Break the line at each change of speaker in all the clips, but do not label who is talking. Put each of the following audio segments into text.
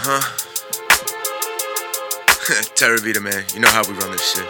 Uh-huh. Terra Vita, man. You know how we run this shit.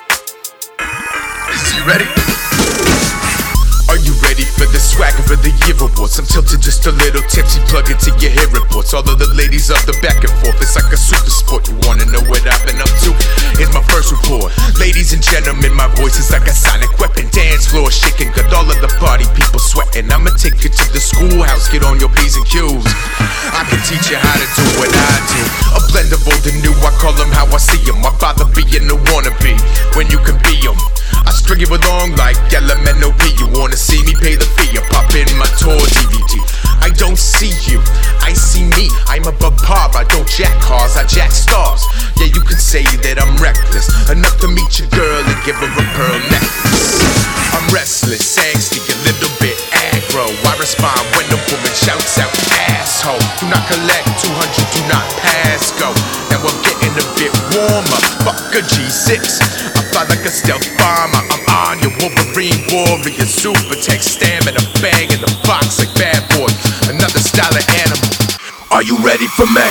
You ready? Are you ready for the swagger of the year awards? I'm tilted just a little tipsy, plug into your hair reports. All of the ladies of the back and forth, it's like a super sport. You wanna know what I've been up to? Here's my first report. Ladies and gentlemen, my voice is like a sonic weapon. Dance floor shaking, got all of the party people sweating. I'ma take you to the schoolhouse, get on your P's and Q's. I can teach you how to do what I do. A blend of old and new, I call them how I see them. I bother being a wannabe when you can be them. I string you along like LMNOP. You wanna see me, pay the fee. I pop in my tour DVD. I don't see you, I see me. I'm above par, I don't jack cars, I jack stars. Yeah, you can say that I'm reckless, enough to meet your girl and give her a pearl necklace. I'm restless, angsty, a little bit aggro. I respond when the woman shouts out, asshole. Do not collect 200, do not pass go. Now I'm getting a bit warmer, fuck a G6. I fly like a stealth bomber, I'm on your Wolverine warrior. Super tech stamina, bang in the box like Bad Boy. Another style of animal. Are you ready for me?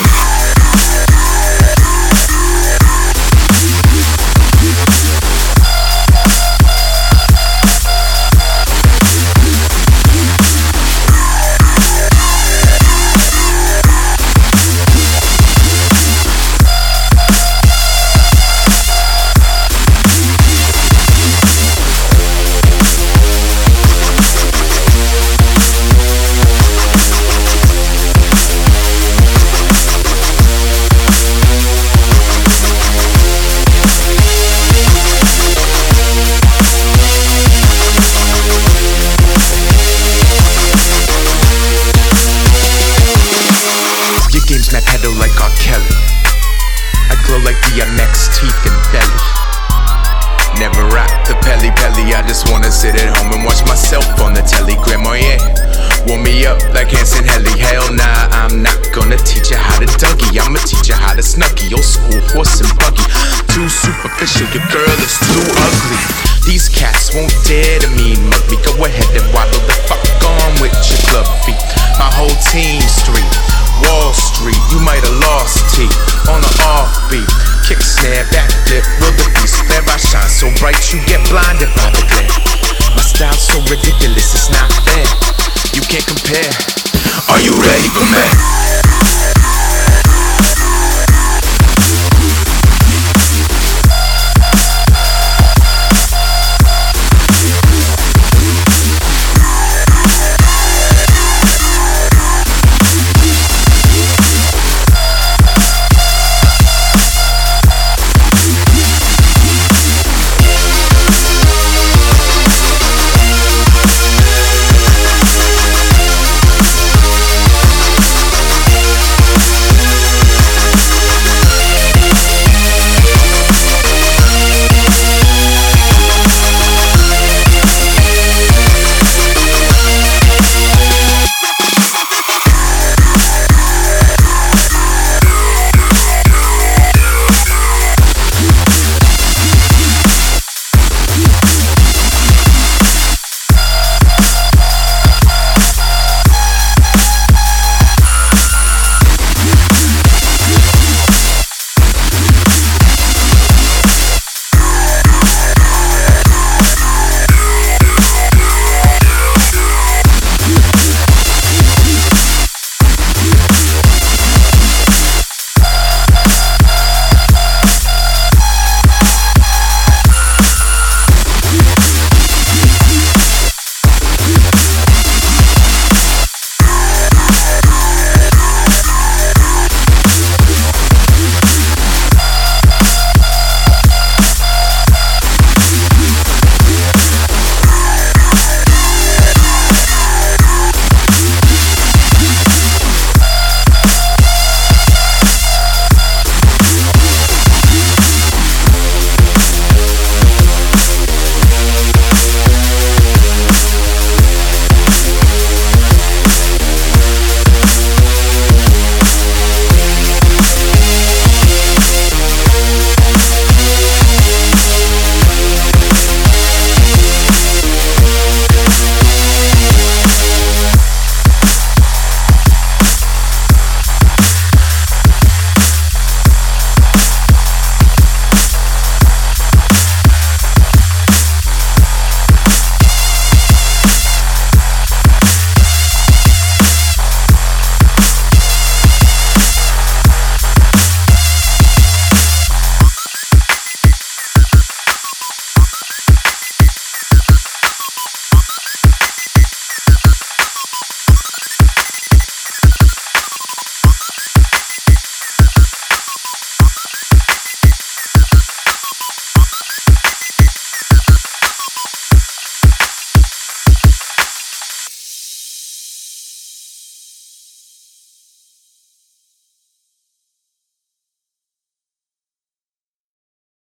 Games my pedal like R. Kelly. I glow like DMX, teeth and belly. Never rock the pelly. I just wanna sit at home and watch myself on the telegram. Oh yeah, warm me up like Hanson Helly. Hell nah, I'm not gonna teach you how to Dougie. I'ma teach you how to Snuggie. Old school horse and buggy. Too superficial, your girl is too ugly. These cats won't dare to mean mug me. Go ahead and waddle the fuck on with your club feet. My whole team street. Wall Street, you might have lost teeth on an offbeat. Kick, snare, backflip, wildebeest. There I shine so bright you get blinded by the glare. My style's so ridiculous, it's not fair. You can't compare. Are you ready for me?